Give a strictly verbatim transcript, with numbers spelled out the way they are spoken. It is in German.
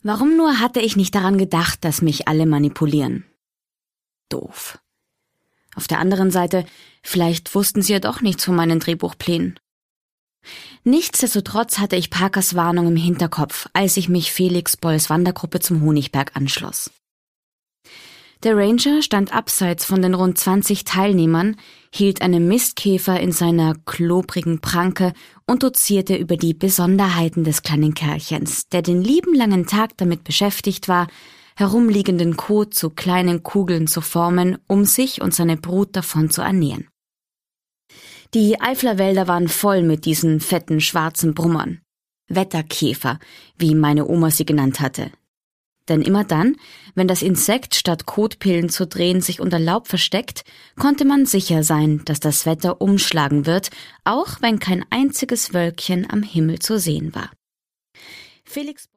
Warum nur hatte ich nicht daran gedacht, dass mich alle manipulieren? Doof. Auf der anderen Seite, vielleicht wussten sie ja doch nichts von meinen Drehbuchplänen. Nichtsdestotrotz hatte ich Parkers Warnung im Hinterkopf, als ich mich Felix Bolls Wandergruppe zum Honigberg anschloss. Der Ranger stand abseits von den rund zwanzig Teilnehmern, hielt einen Mistkäfer in seiner klobrigen Pranke und dozierte über die Besonderheiten des kleinen Kerlchens, der den lieben langen Tag damit beschäftigt war, herumliegenden Kot zu kleinen Kugeln zu formen, um sich und seine Brut davon zu ernähren. Die Eiflerwälder waren voll mit diesen fetten schwarzen Brummern. Wetterkäfer, wie meine Oma sie genannt hatte. Denn immer dann, wenn das Insekt statt Kotpillen zu drehen sich unter Laub versteckt, konnte man sicher sein, dass das Wetter umschlagen wird, auch wenn kein einziges Wölkchen am Himmel zu sehen war. Felix